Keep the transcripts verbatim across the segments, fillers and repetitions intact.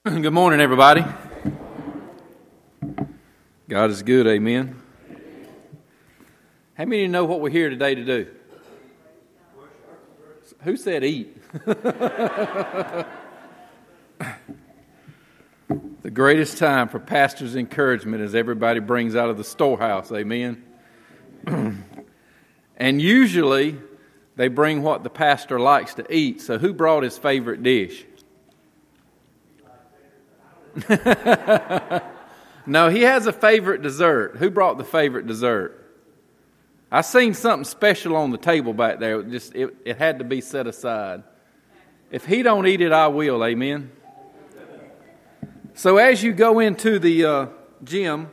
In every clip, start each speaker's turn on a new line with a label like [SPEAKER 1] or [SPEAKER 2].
[SPEAKER 1] Good morning, everybody. God is good, amen. How many of you know what we're here today to do? Who said eat? The greatest time for pastor's encouragement is everybody brings out of the storehouse, amen. And usually they bring what the pastor likes to eat. So who brought his favorite dish? No, he has a favorite dessert. Who brought the favorite dessert? I seen something special on the table back there. It just it, it had to be set aside. If he don't eat it, I will. Amen. So as you go into the uh, gym,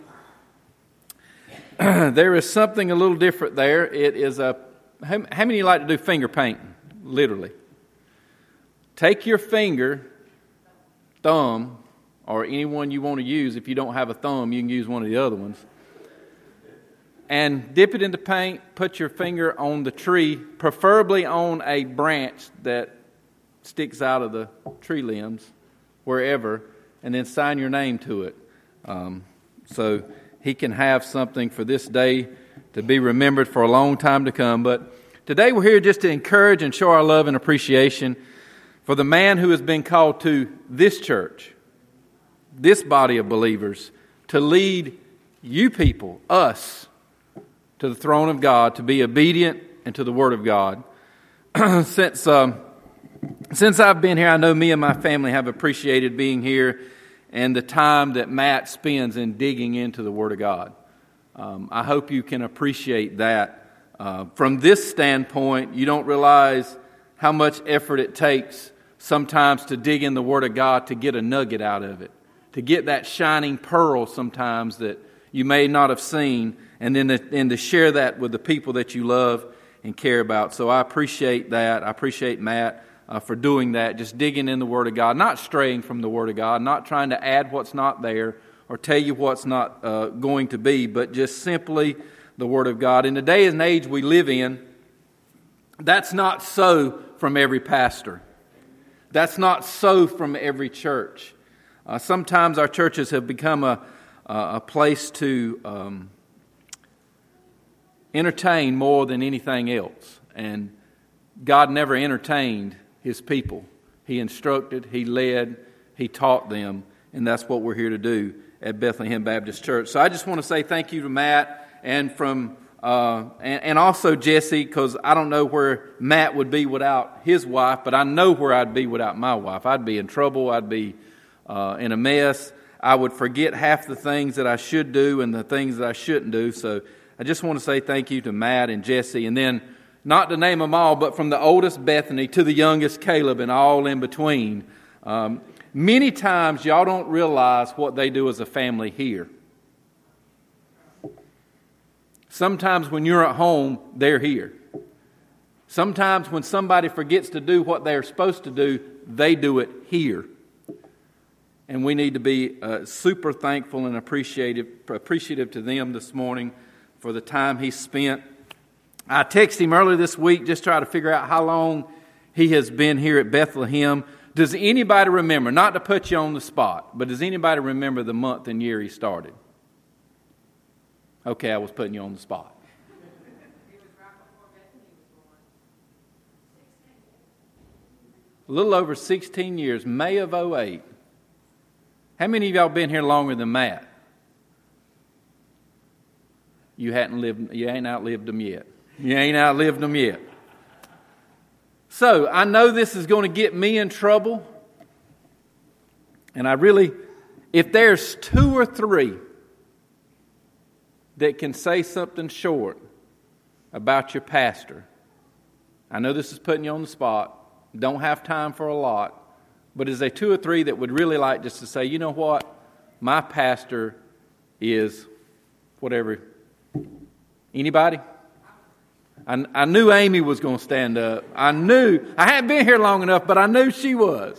[SPEAKER 1] there is something a little different there. It is a how, how many of you like to do finger painting? Literally, take your finger, thumb, or any one you want to use. If you don't have a thumb, you can use one of the other ones. And dip it into paint, put your finger on the tree, preferably on a branch that sticks out of the tree limbs, wherever, and then sign your name to it. Um, so he can have something for this day to be remembered for a long time to come. But today we're here just to encourage and show our love and appreciation for the man who has been called to this church, this body of believers, to lead you people, us, to the throne of God, to be obedient and to the Word of God. since um, since I've been here, I know me and my family have appreciated being here and the time that Matt spends in digging into the Word of God. Um, I hope you can appreciate that. Uh, from this standpoint, you don't realize how much effort it takes sometimes to dig in the Word of God to get a nugget out of it, to get that shining pearl sometimes that you may not have seen, and then to, and to share that with the people that you love and care about. So I appreciate that. I appreciate Matt uh, for doing that, just digging in the Word of God, not straying from the Word of God, not trying to add what's not there or tell you what's not uh, going to be, but just simply the Word of God. In the day and age we live in, that's not so from every pastor. That's not so from every church. Uh, sometimes our churches have become a, a place to um, entertain more than anything else. And God never entertained His people. He instructed, He led, He taught them, and that's what we're here to do at Bethlehem Baptist Church. So I just want to say thank you to Matt and from uh, and, and also Jesse, because I don't know where Matt would be without his wife, but I know where I'd be without my wife. I'd be in trouble. I'd be Uh, in a mess. I would forget half the things that I should do and the things that I shouldn't do. So I just want to say thank you to Matt and Jesse, and then not to name them all, but from the oldest Bethany to the youngest Caleb and all in between. Um, many times y'all don't realize what they do as a family here. Sometimes when you're at home, they're here. Sometimes when somebody forgets to do what they're supposed to do, they do it here. And we need to be uh, super thankful and appreciative, appreciative to them this morning for the time he spent. I texted him earlier this week just try to figure out how long he has been here at Bethlehem. Does anybody remember, not to put you on the spot, but does anybody remember the month and year he started? Okay, I was putting you on the spot. A little over sixteen years, May of oh eight. How many of y'all been here longer than Matt? You hadn't lived. You ain't outlived them yet. You ain't outlived them yet. So I know this is going to get me in trouble, and I really, if there's two or three that can say something short about your pastor, I know this is putting you on the spot. Don't have time for a lot. But is there two or three that would really like just to say, you know what, my pastor is whatever. Anybody? I, I knew Amy was going to stand up. I knew. I hadn't been here long enough, but I knew she was.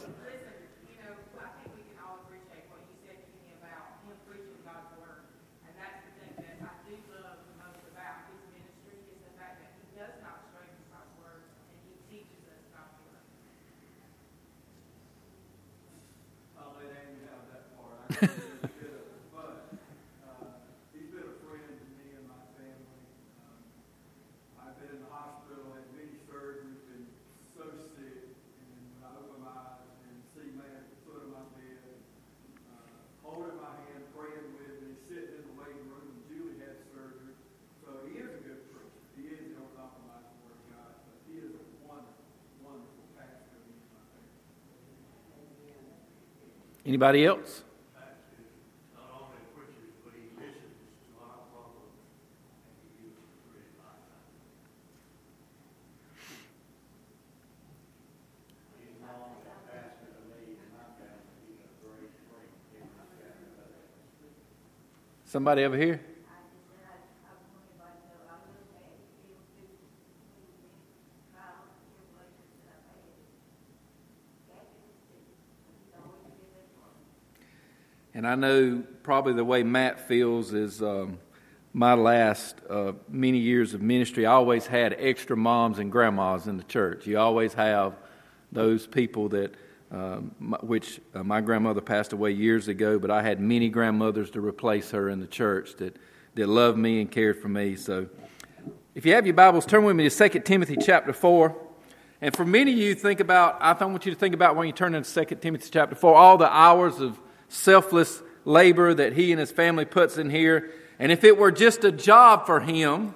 [SPEAKER 1] Anybody else? Somebody over here? And I know probably the way Matt feels is um, my last uh, many years of ministry, I always had extra moms and grandmas in the church. You always have those people that, um, which uh, my grandmother passed away years ago, but I had many grandmothers to replace her in the church that, that loved me and cared for me. So if you have your Bibles, turn with me to Second Timothy chapter four. And for many of you, think about, I want you to think about when you turn into Second Timothy chapter four, all the hours of selfless labor that he and his family puts in here. And if it were just a job for him,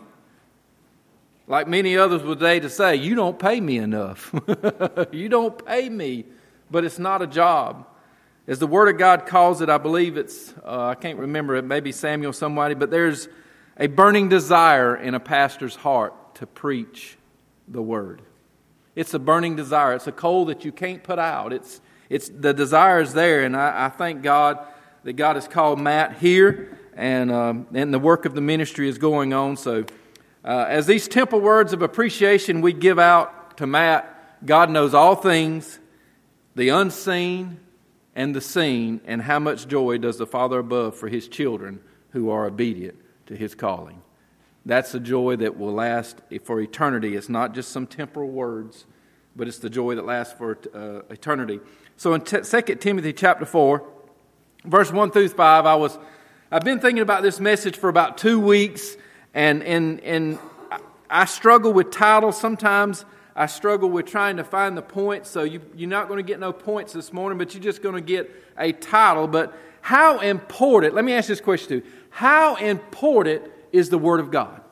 [SPEAKER 1] like many others would today to say, you don't pay me enough. You don't pay me. But it's not a job. As the Word of God calls it, I believe it's, uh, I can't remember it, maybe Samuel somebody, but there's a burning desire in a pastor's heart to preach the Word. It's a burning desire. It's a coal that you can't put out. It's It's the desire is there, and I, I thank God that God has called Matt here, and um, and the work of the ministry is going on. So, uh, as these temple words of appreciation we give out to Matt, God knows all things, the unseen and the seen, and how much joy does the Father above for His children who are obedient to His calling. That's a joy that will last for eternity. It's not just some temporal words, but it's the joy that lasts for uh, eternity. So in t- Second Timothy chapter four, verse one through five, I was, I've been thinking about this message for about two weeks, and and and I struggle with titles. Sometimes I struggle with trying to find the points. So you, you're not going to get no points this morning, but you're just going to get a title. But how important? Let me ask this question to you: how important is the Word of God?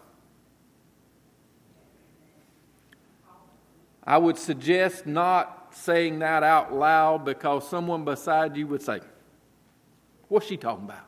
[SPEAKER 1] I would suggest not saying that out loud, because someone beside you would say, what's she talking about?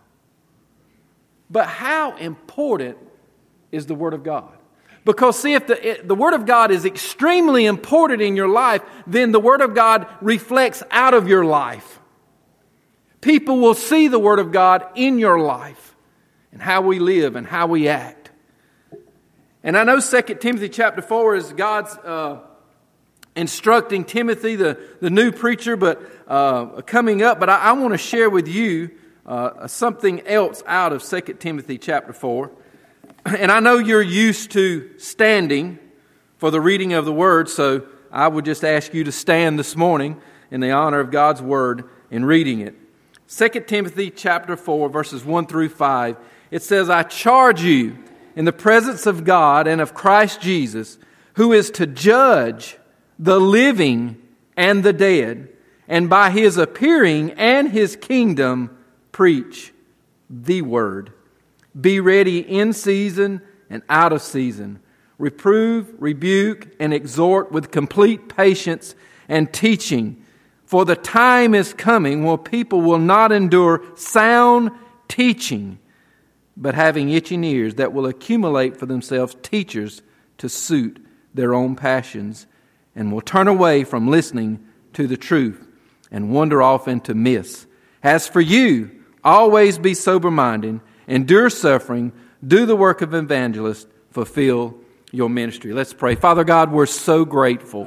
[SPEAKER 1] But how important is the Word of God? Because see, if the, the Word of God is extremely important in your life, then the Word of God reflects out of your life. People will see the Word of God in your life and how we live and how we act. And I know Second Timothy chapter four is God's Uh, instructing Timothy, the, the new preacher, but uh, coming up. But I, I want to share with you uh, something else out of Second Timothy chapter four. And I know you're used to standing for the reading of the Word, so I would just ask you to stand this morning in the honor of God's Word in reading it. Second Timothy chapter four, verses one through five. It says, I charge you in the presence of God and of Christ Jesus, who is to judge the living and the dead, and by His appearing and His kingdom, preach the Word. Be ready in season and out of season. Reprove, rebuke, and exhort with complete patience and teaching. For the time is coming when people will not endure sound teaching, but having itching ears that will accumulate for themselves teachers to suit their own passions, and will turn away from listening to the truth and wander off into myths. As for you, always be sober-minded, endure suffering, do the work of evangelist, fulfill your ministry. Let's pray. Father God, we're so grateful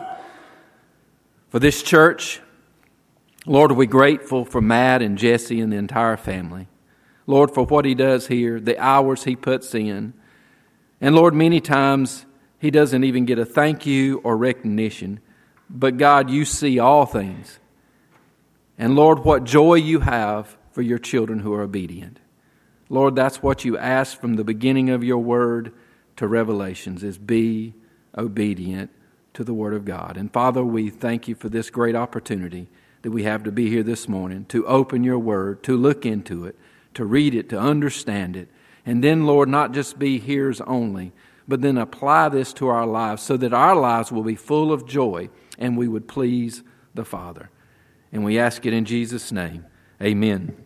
[SPEAKER 1] for this church. Lord, we're grateful for Matt and Jesse and the entire family. Lord, for what he does here, the hours he puts in. And Lord, many times he doesn't even get a thank you or recognition. But God, you see all things. And Lord, what joy you have for your children who are obedient. Lord, that's what you asked from the beginning of your word to Revelations, is be obedient to the word of God. And Father, we thank you for this great opportunity that we have to be here this morning, to open your word, to look into it, to read it, to understand it. And then, Lord, not just be hearers only, but then apply this to our lives so that our lives will be full of joy and we would please the Father. And we ask it in Jesus' name. Amen.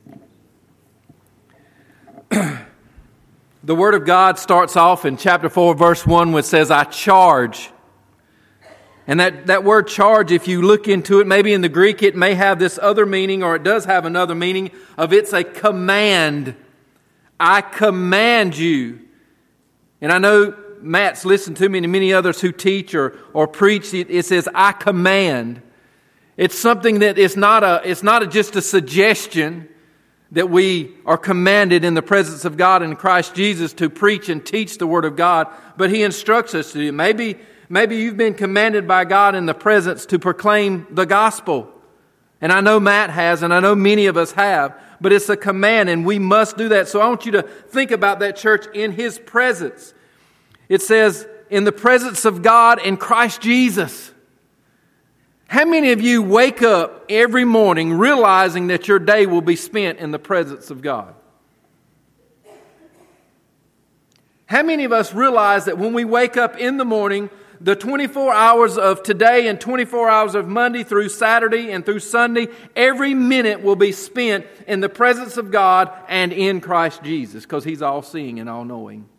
[SPEAKER 1] The Word of God starts off in chapter four, verse one, which says, I charge. And that, that word charge, if you look into it, maybe in the Greek it may have this other meaning, or it does have another meaning of it's a command. I command you. And I know Matt's listened to me and many others who teach or, or preach. It, it says, I command. It's something that is not a, it's not a, just a suggestion that we are commanded in the presence of God in Christ Jesus to preach and teach the Word of God, but He instructs us to do. Maybe, maybe you've been commanded by God in the presence to proclaim the gospel. And I know Matt has, and I know many of us have, but it's a command and we must do that. So I want you to think about that, church, in His presence. It says, in the presence of God in Christ Jesus. How many of you wake up every morning realizing that your day will be spent in the presence of God? How many of us realize that when we wake up in the morning, the twenty-four hours of today and twenty-four hours of Monday through Saturday and through Sunday, every minute will be spent in the presence of God and in Christ Jesus, because He's all-seeing and all-knowing.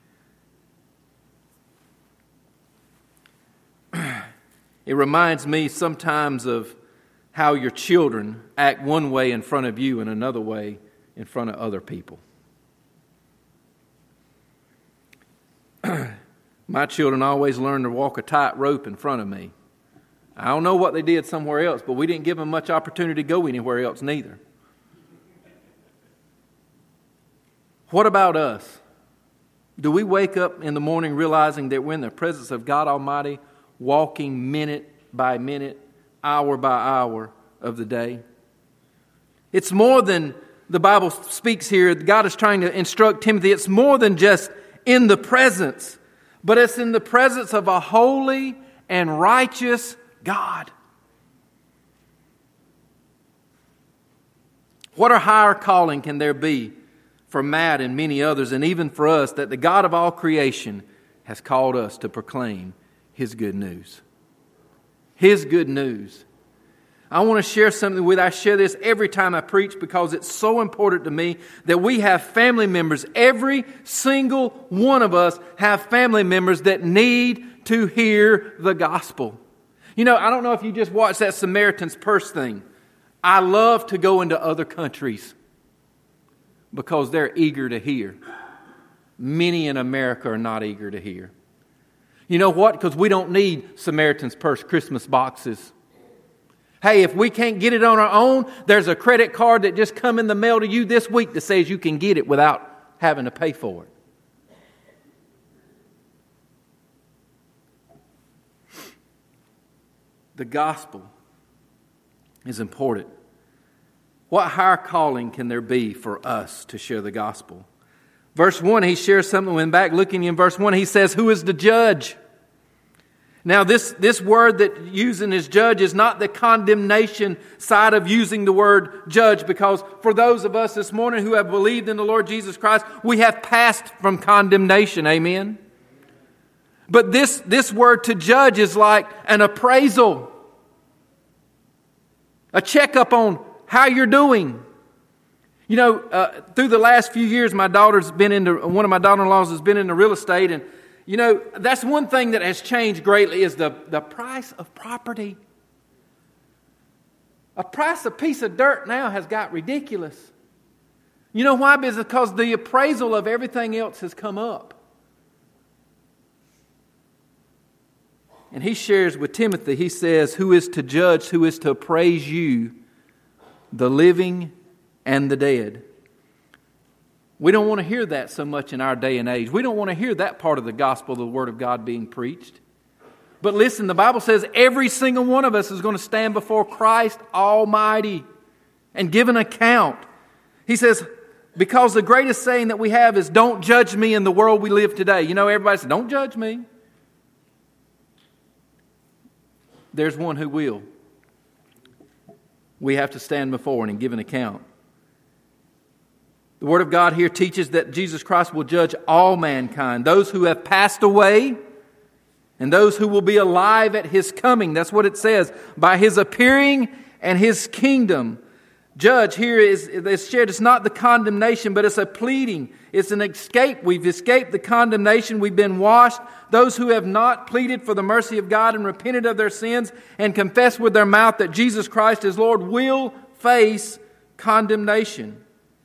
[SPEAKER 1] It reminds me sometimes of how your children act one way in front of you and another way in front of other people. My children always learned to walk a tightrope in front of me. I don't know what they did somewhere else, but we didn't give them much opportunity to go anywhere else neither. What about us? Do we wake up in the morning realizing that we're in the presence of God Almighty, walking minute by minute, hour by hour of the day? It's more than the Bible speaks here. God is trying to instruct Timothy. It's more than just in the presence, but it's in the presence of a holy and righteous God. What a higher calling can there be for Matt and many others, and even for us, that the God of all creation has called us to proclaim His good news. His good news. I want to share something with you. I share this every time I preach because it's so important to me that we have family members. Every single one of us have family members that need to hear the gospel. You know, I don't know if you just watched that Samaritan's Purse thing. I love to go into other countries because they're eager to hear. Many in America are not eager to hear. You know what? Because we don't need Samaritan's Purse Christmas boxes. Hey, if we can't get it on our own, there's a credit card that just come in the mail to you this week that says you can get it without having to pay for it. The gospel is important. What higher calling can there be for us to share the gospel? Verse one, he shares something. When back looking in verse one, he says, who is the judge? Now this, this word that using as judge is not the condemnation side of using the word judge, because for those of us this morning who have believed in the Lord Jesus Christ, we have passed from condemnation. Amen? But this, this word to judge is like an appraisal, a checkup on how you're doing. You know, uh, through the last few years, my daughter's been into, one of my daughter-in-laws has been into real estate. And, you know, that's one thing that has changed greatly is the, the price of property. A price of piece of dirt now has got ridiculous. You know why? Because the appraisal of everything else has come up. And he shares with Timothy, he says, who is to judge, who is to appraise you, the living and the dead. We don't want to hear that so much in our day and age. We don't want to hear that part of the gospel, the Word of God being preached. But listen, the Bible says every single one of us is going to stand before Christ Almighty and give an account. He says, because the greatest saying that we have is, don't judge me in the world we live today. You know, everybody says, don't judge me. There's one who will. We have to stand before and give an account. The Word of God here teaches that Jesus Christ will judge all mankind, those who have passed away and those who will be alive at His coming. That's what it says. By His appearing and His kingdom. Judge here is, is shared. It's not the condemnation, but it's a pleading. It's an escape. We've escaped the condemnation. We've been washed. Those who have not pleaded for the mercy of God and repented of their sins and confessed with their mouth that Jesus Christ is Lord will face condemnation.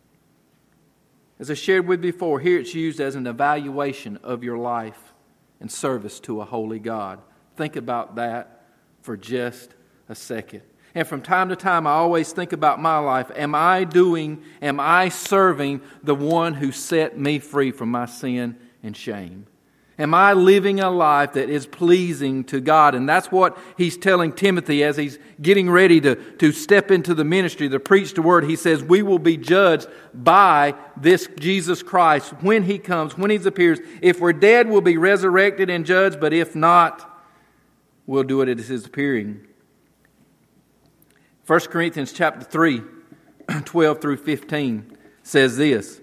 [SPEAKER 1] As I shared with you before, here it's used as an evaluation of your life and service to a holy God. Think about that for just a second. And from time to time, I always think about my life. Am I doing, am I serving the one who set me free from my sin and shame? Am I living a life that is pleasing to God? And that's what he's telling Timothy as he's getting ready to, to step into the ministry, to preach the word. He says, we will be judged by this Jesus Christ when He comes, when He appears. If we're dead, we'll be resurrected and judged. But if not, we'll do it at His appearing. First Corinthians chapter three, twelve through fifteen says this.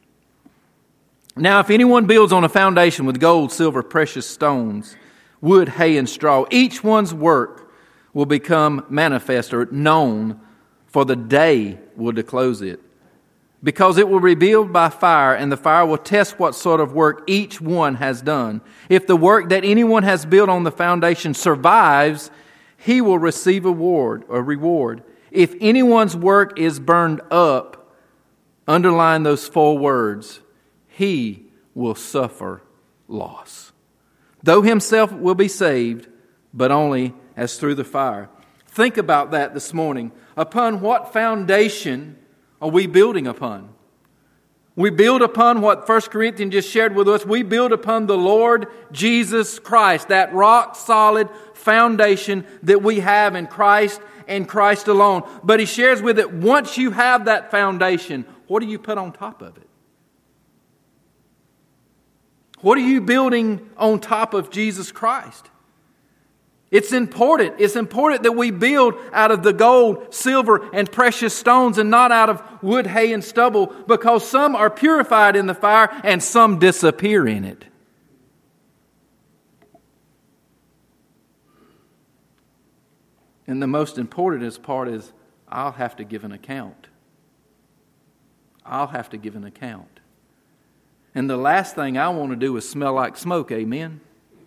[SPEAKER 1] Now, if anyone builds on a foundation with gold, silver, precious stones, wood, hay, and straw, each one's work will become manifest or known, for the day will disclose it. Because it will be revealed by fire, and the fire will test what sort of work each one has done. If the work that anyone has built on the foundation survives, he will receive a reward, a reward. If anyone's work is burned up, underline those four words, he will suffer loss. Though himself will be saved, but only as through the fire. Think about that this morning. Upon what foundation are we building upon? We build upon what First Corinthians just shared with us. We build upon the Lord Jesus Christ, that rock solid foundation that we have in Christ and Christ alone. But he shares with it, once you have that foundation, what do you put on top of it? What are you building on top of Jesus Christ? It's important. It's important that we build out of the gold, silver, and precious stones and not out of wood, hay, and stubble, because some are purified in the fire and some disappear in it. And the most important part is, I'll have to give an account. I'll have to give an account. And the last thing I want to do is smell like smoke, amen?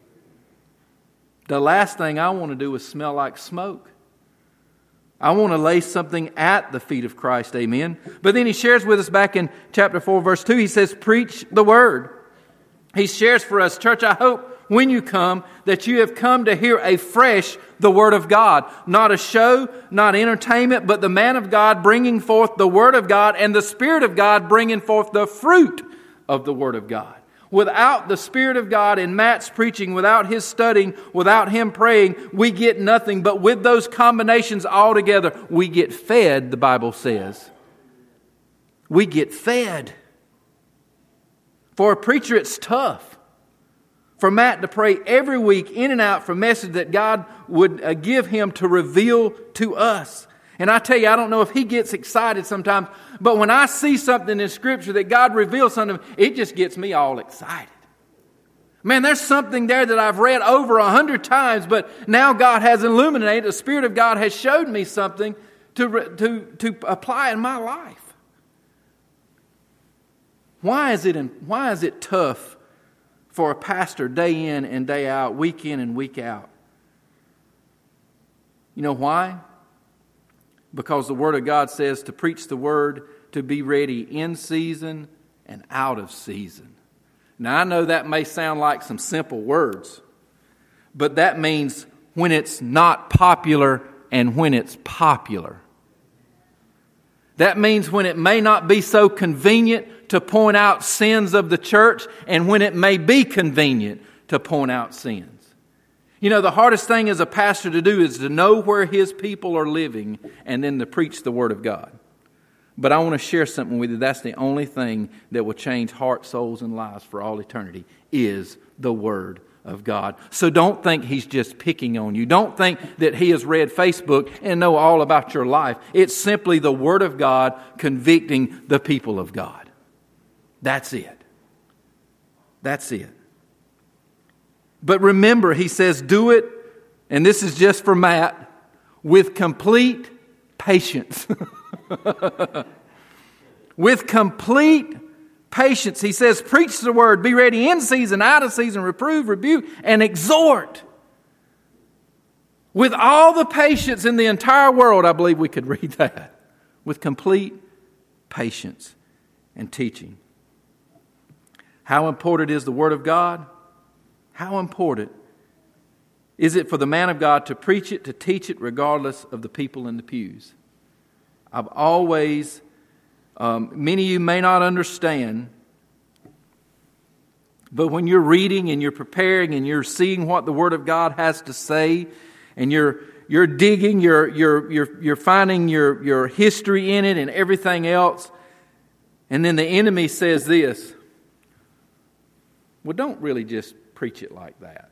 [SPEAKER 1] The last thing I want to do is smell like smoke. I want to lay something at the feet of Christ, amen? But then he shares with us back in chapter four, verse two, he says, preach the word. He shares for us, church, I hope when you come that you have come to hear afresh the Word of God. Not a show, not entertainment, but the man of God bringing forth the Word of God and the Spirit of God bringing forth the fruit of the Word of God. Without the Spirit of God and Matt's preaching, without his studying, without him praying, we get nothing. But with those combinations all together, we get fed, the Bible says. We get fed. For a preacher, it's tough. For Matt to pray every week in and out for a message that God would uh, give him to reveal to us. And I tell you, I don't know if he gets excited sometimes, but when I see something in Scripture that God reveals something, it just gets me all excited. Man, there's something there that I've read over a hundred times, but now God has illuminated, the Spirit of God has showed me something to, to, to apply in my life. Why is it, why is it tough for a pastor day in and day out, week in and week out? You know why? Because the Word of God says to preach the Word, to be ready in season and out of season. Now I know that may sound like some simple words, but that means when it's not popular and when it's popular. That means when it may not be so convenient to point out sins of the church and when it may be convenient to point out sins. You know, the hardest thing as a pastor to do is to know where his people are living and then to preach the Word of God. But I want to share something with you. That's the only thing that will change hearts, souls, and lives for all eternity is the Word of God. So don't think He's just picking on you. Don't think that He has read Facebook and know all about your life. It's simply the Word of God convicting the people of God. That's it. That's it. But remember, He says, do it, and this is just for Matt, with complete patience. With complete patience. He says, preach the word, be ready in season, out of season, reprove, rebuke, and exhort. With all the patience in the entire world, I believe we could read that. With complete patience and teaching. How important is the Word of God? How important is it for the man of God to preach it, to teach it, regardless of the people in the pews? I've always, um, many of you may not understand, but when you're reading and you're preparing and you're seeing what the Word of God has to say, and you're you're digging, you're you're you're you're finding your your history in it and everything else, and then the enemy says this, well, don't really just preach it like that.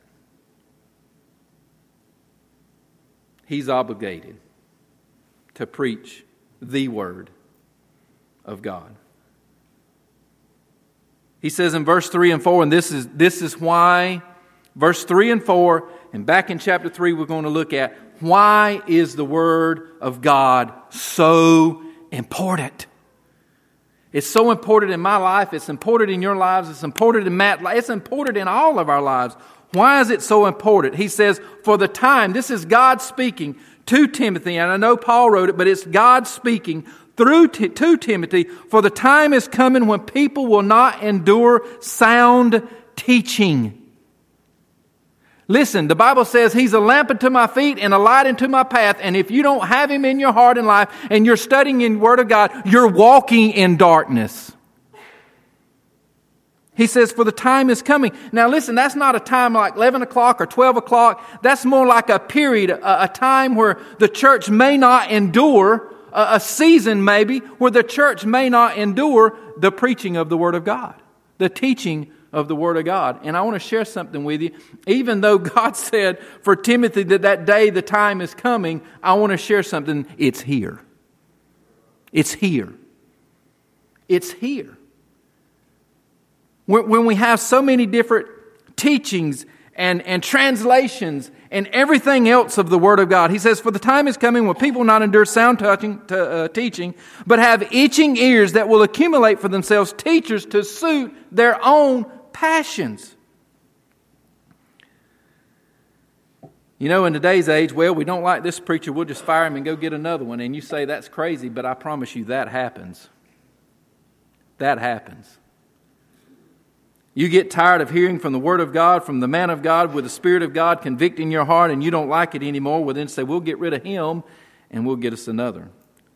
[SPEAKER 1] He's obligated to preach the Word of God. He says in verse three and four, and this is this is why, verse three and four, and back in chapter three we're going to look at why is the Word of God so important. It's so important in my life, it's important in your lives, it's important in Matt's life, it's important in all of our lives. Why is it so important? He says, for the time, this is God speaking to Timothy, and I know Paul wrote it, but it's God speaking through t- to Timothy, for the time is coming when people will not endure sound teaching. Listen, the Bible says He's a lamp unto my feet and a light unto my path, and if you don't have Him in your heart and life, and you're studying in the Word of God, you're walking in darkness. He says, for the time is coming. Now listen, that's not a time like eleven o'clock or twelve o'clock. That's more like a period, a, a time where the church may not endure, a, a season maybe, where the church may not endure the preaching of the Word of God, the teaching of the Word of God. And I want to share something with you. Even though God said for Timothy that that day the time is coming, I want to share something. It's here. It's here. It's here. When we have so many different teachings and, and translations and everything else of the Word of God, He says, for the time is coming when people will not endure sound touching, to, uh, teaching, but have itching ears that will accumulate for themselves teachers to suit their own passions. You know, in today's age, well, we don't like this preacher, we'll just fire him and go get another one. And you say that's crazy, but I promise you that happens. That happens. You get tired of hearing from the Word of God, from the man of God, with the Spirit of God convicting your heart, and you don't like it anymore, well then say, we'll get rid of him and we'll get us another.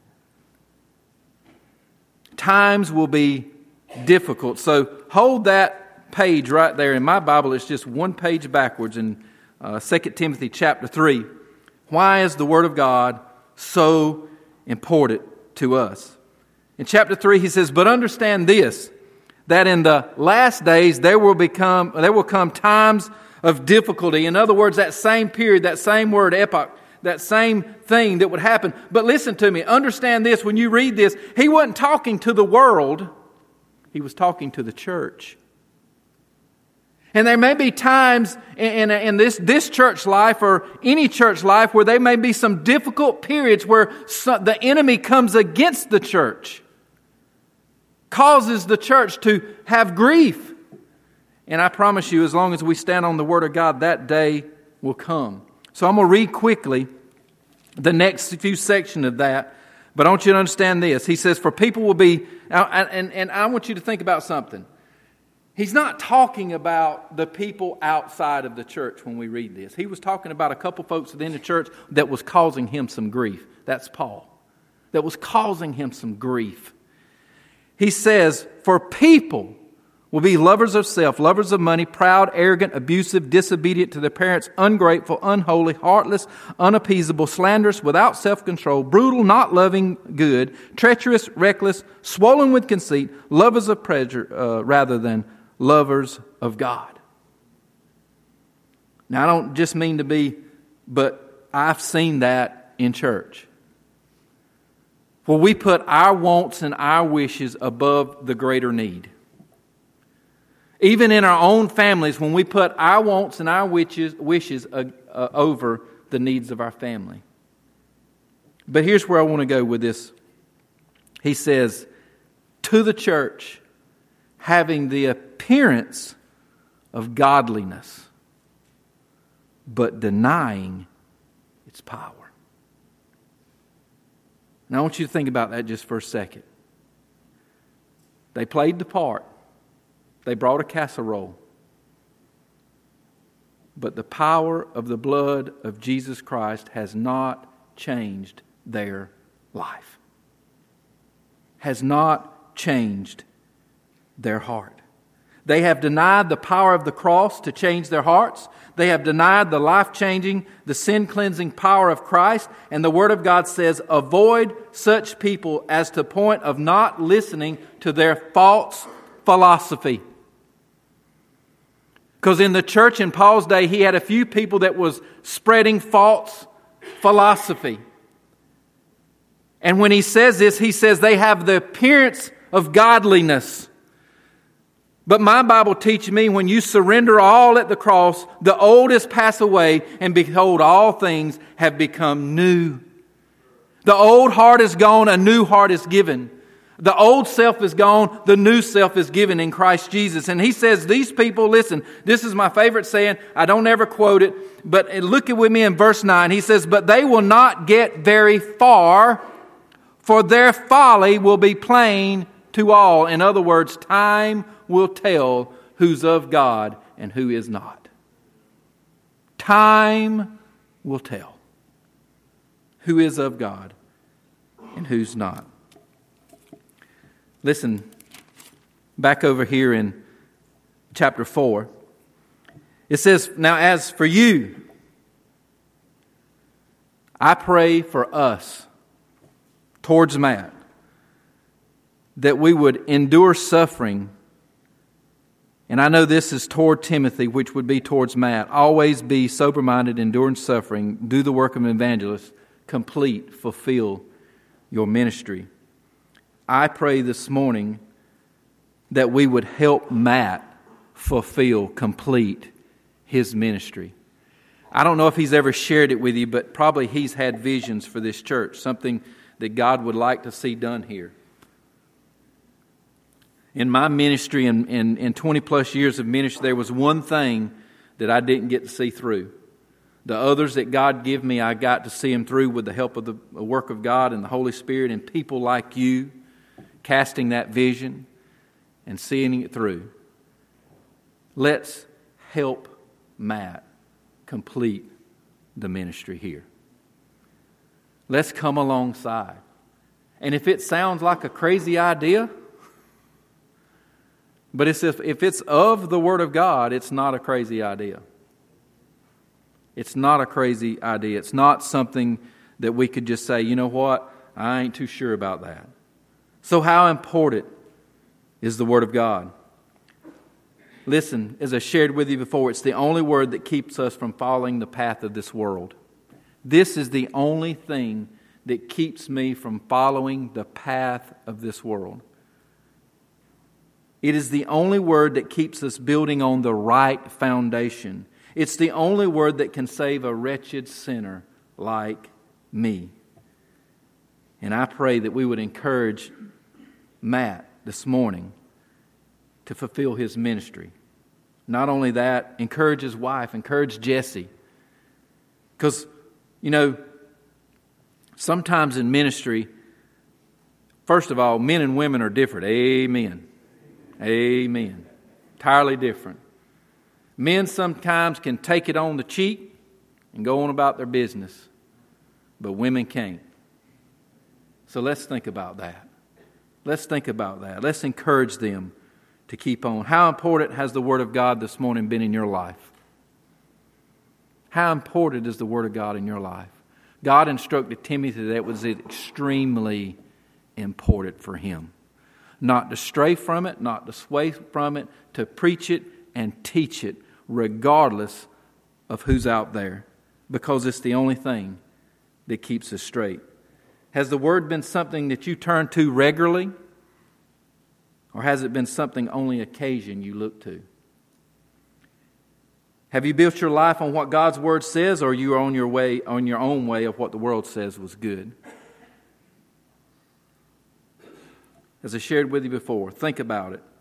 [SPEAKER 1] Times will be difficult. So hold that page right there. In my Bible, it's just one page backwards in uh, Second Timothy chapter three. Why is the Word of God so important to us? In chapter three, he says, but understand this, that in the last days there will become there will come times of difficulty. In other words, that same period, that same word, epoch, that same thing that would happen. But listen to me, understand this, when you read this, he wasn't talking to the world, he was talking to the church. And there may be times in, in, in this, this church life or any church life where there may be some difficult periods where some, the enemy comes against the church, causes the church to have grief. And I promise you, as long as we stand on the Word of God, that day will come. So I'm going to read quickly the next few sections of that. But I want you to understand this. He says, for people will be, and, and I want you to think about something. He's not talking about the people outside of the church when we read this. He was talking about a couple folks within the church that was causing him some grief. That's Paul. That was causing him some grief. He says, for people will be lovers of self, lovers of money, proud, arrogant, abusive, disobedient to their parents, ungrateful, unholy, heartless, unappeasable, slanderous, without self-control, brutal, not loving good, treacherous, reckless, swollen with conceit, lovers of pleasure uh, rather than lovers of God. Now, I don't just mean to be, but I've seen that in church. Where we put our wants and our wishes above the greater need. Even in our own families, when we put our wants and our wishes, wishes uh, uh, over the needs of our family. But here's where I want to go with this. He says, to the church, having the appearance of godliness, but denying its power. Now I want you to think about that just for a second. They played the part. They brought a casserole. But the power of the blood of Jesus Christ has not changed their life. Has not changed their heart. They have denied the power of the cross to change their hearts. They have denied the life-changing, the sin-cleansing power of Christ. And the Word of God says, avoid such people as to the point of not listening to their false philosophy. Because in the church in Paul's day, he had a few people that was spreading false philosophy. And when he says this, he says they have the appearance of godliness. But my Bible teaches me when you surrender all at the cross, the old is passed away, and behold, all things have become new. The old heart is gone, a new heart is given. The old self is gone, the new self is given in Christ Jesus. And he says, these people, listen, this is my favorite saying, I don't ever quote it, but look at with me in verse nine. He says, but they will not get very far, for their folly will be plain to all. In other words, time will tell who's of God and who is not. Time will tell who is of God and who's not. Listen, back over here in chapter four. It says, now as for you, I pray for us, towards Matt, that we would endure suffering. And I know this is toward Timothy, which would be towards Matt. Always be sober-minded, enduring suffering, do the work of an evangelist, complete, fulfill your ministry. I pray this morning that we would help Matt fulfill, complete his ministry. I don't know if he's ever shared it with you, but probably he's had visions for this church, something that God would like to see done here. In my ministry, in, in, in twenty plus years of ministry, there was one thing that I didn't get to see through. The others that God gave me, I got to see them through with the help of the work of God and the Holy Spirit and people like you, casting that vision and seeing it through. Let's help Matt complete the ministry here. Let's come alongside. And if it sounds like a crazy idea, but it's if, if it's of the Word of God, it's not a crazy idea. It's not a crazy idea. It's not something that we could just say, you know what, I ain't too sure about that. So how important is the Word of God? Listen, as I shared with you before, it's the only word that keeps us from following the path of this world. This is the only thing that keeps me from following the path of this world. It is the only word that keeps us building on the right foundation. It's the only word that can save a wretched sinner like me. And I pray that we would encourage Matt this morning to fulfill his ministry. Not only that, encourage his wife, encourage Jesse. Because, you know, sometimes in ministry, first of all, men and women are different. Amen. Amen. Entirely different. Men sometimes can take it on the cheek and go on about their business, but women can't. So let's think about that. Let's think about that. Let's encourage them to keep on. How important has the Word of God this morning been in your life? How important is the Word of God in your life? God instructed Timothy that it was extremely important for him. Not to stray from it, not to sway from it, to preach it and teach it regardless of who's out there, because it's the only thing that keeps us straight. Has the Word been something that you turn to regularly? Or has it been something only occasion you look to? Have you built your life on what God's Word says, or are you on your way, on your own way of what the world says was good? As I shared with you before, think about it.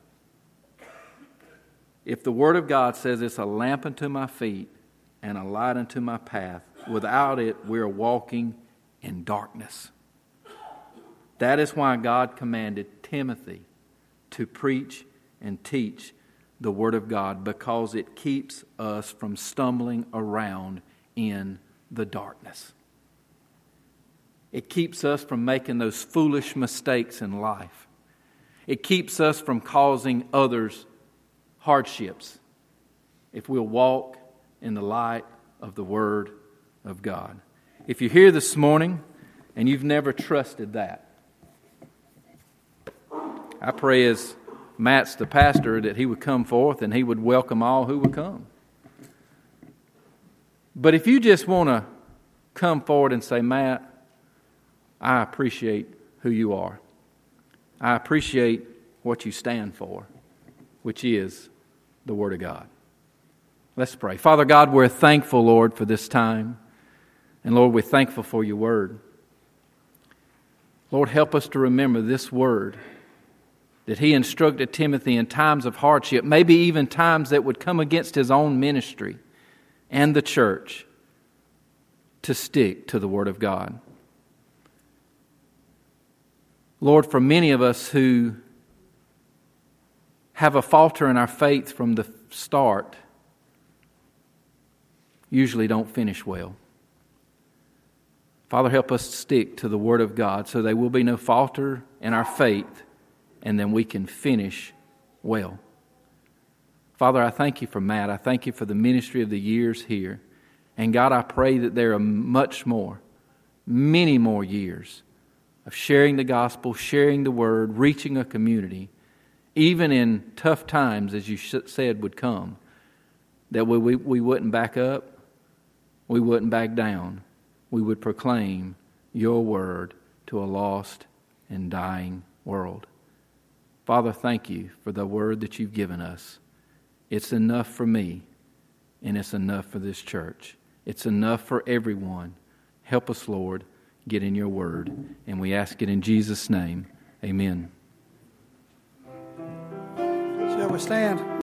[SPEAKER 1] If the Word of God says it's a lamp unto my feet and a light unto my path, without it we're walking in darkness. That is why God commanded Timothy to preach and teach the Word of God, because it keeps us from stumbling around in the darkness. It keeps us from making those foolish mistakes in life. It keeps us from causing others hardships if we'll walk in the light of the Word of God. If you're here this morning and you've never trusted that, I pray as Matt's the pastor that he would come forth and he would welcome all who would come. But if you just want to come forward and say, Matt, I appreciate who you are. I appreciate what you stand for, which is the Word of God. Let's pray. Father God, we're thankful, Lord, for this time. And Lord, we're thankful for your Word. Lord, help us to remember this Word that he instructed Timothy in times of hardship, maybe even times that would come against his own ministry and the church, to stick to the Word of God. Lord, for many of us who have a falter in our faith from the start, usually don't finish well. Father, help us stick to the Word of God so there will be no falter in our faith, and then we can finish well. Father, I thank you for Matt. I thank you for the ministry of the years here. And God, I pray that there are much more, many more years of sharing the gospel, sharing the Word, reaching a community, even in tough times, as you said would come, that we, we, we wouldn't back up, we wouldn't back down. We would proclaim your Word to a lost and dying world. Father, thank you for the Word that you've given us. It's enough for me, and it's enough for this church. It's enough for everyone. Help us, Lord, get in your Word. And we ask it in Jesus' name. Amen.
[SPEAKER 2] Shall we stand?